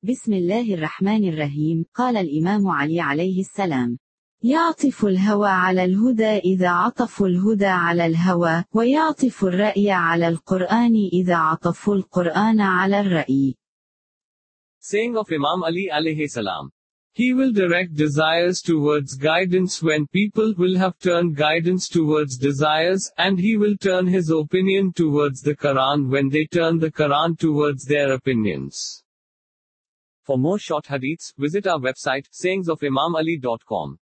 بسم الله الرحمن الرحيم. قال الإمام علي عليه السلام: يعطف الهوى على الهدى إذا عطفوا الهدى على الهوى، ويعطف الرأي على القرآن إذا عطفوا القرآن على الرأي. Saying of Imam Ali alayhi salam. He will direct desires towards guidance when people will have turned guidance towards desires, and he will turn his opinion towards the Quran when they turn the Quran towards their opinions. For more short hadiths, visit our website, sayingsofimamali.com.